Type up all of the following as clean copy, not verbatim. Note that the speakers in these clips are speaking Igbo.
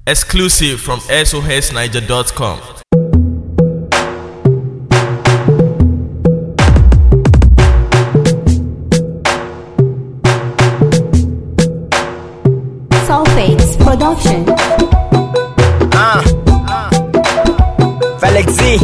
Exclusive from SOSniger.com. Sulfates Production. Felix Z,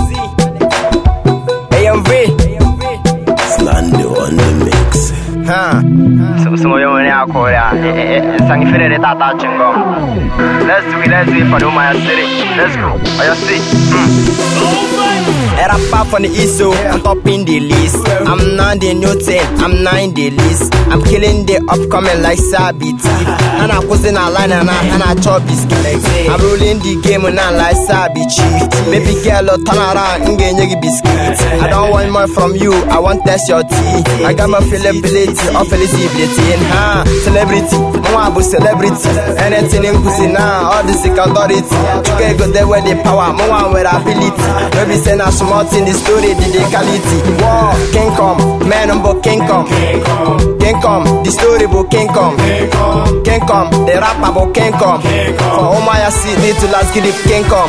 AMV, Slander on the mix. So you want to call it? Sang Freddy Tata Chingo. Let's do it for the Maya City. Let's go. I see. Era pop on the east, so I'm top in the list. I'm not the new 10, I'm 9 the list. I'm killing the upcoming like Sabiti. And I'm posting a line and I chop biscuit. I'm rolling the game and I like Sabi Chief. Baby girl, turn around and get your biscuit. I don't want more from you, I want test your teeth. I got my feelability of felicity. Celebrity, I'm a celebrity. Anything in pussy now, all the sick authority. You can go there where the power, more with ability. Maybe send us smart in the story, the quality. Wow, King come, man on book King come. King come, the story book King come. King come, the rap about King come. For all my city to last give King come.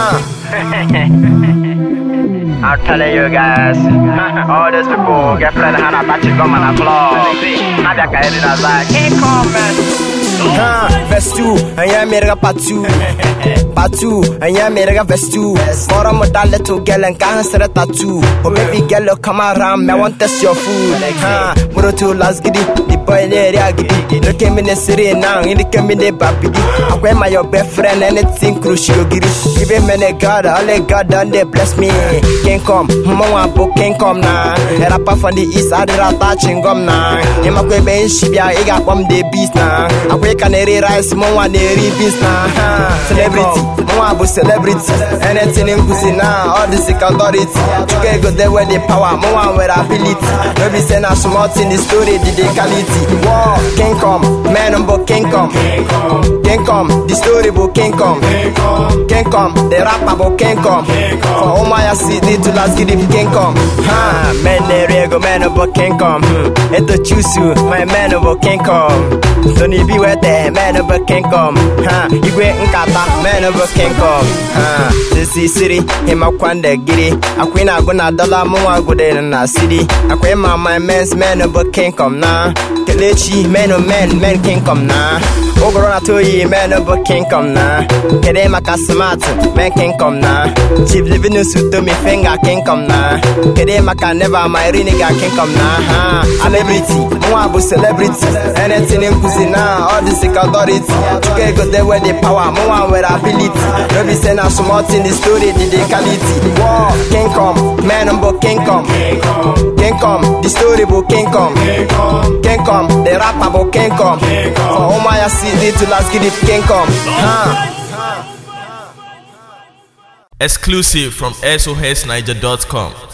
I'm telling you guys, all these people get friend hand up at you come and applaud. I'm like, King come, man. Verse 2, and ya made a part 2. Part 2, and ya made a verse 2. For a model little girl and can't set a tattoo. Oh, baby girl, come around, I want test your food. Muro to last giddy, the boy there, giddy. No came in the city now, in the came in the baby. I wear my your best friend and anything crucial. Give him a God, all they God done, they bless me. Can't come, Mama book can't come now. And up from the east, I did a touching gum now. In my baby, she be a got from the beast now. Canary rice, Moa Neri Bisna. Celebrity, Moa celebrity. Anything in pussy now, all the sick authority. You can go there where the power, Moa with ability. Maybe send us smart in the story, the quality. Wow, King come, man on book King come. King come, the story book King come. King come, the rap about King come. For all my city to last give King come. Man, there go, man on book King come. Eto chusu, my man about King come. Don't you be with man of a king come, you went and got that man of a king come, this is city, him a quanda giddy, a queen I gonna dollar more good in a city, a queen my man's man of a king come now, Kelechi, man of man king come now, over on a 2 year man of a king come now, Kedemaka smart, man king come now, Chief living in suit to me finger king come now, Kedemaka never my riniga king come now, celebrity, Moabu celebrity, anything in pussy now, all the sick authority. You can go there where the power, more with ability. Maybe send us smart in the story, the quality. Wow, King come, man on book King come. King come, the story book King come. King come, the rap about King come. For all my city to last give King come. Exclusive from SOSniger.com.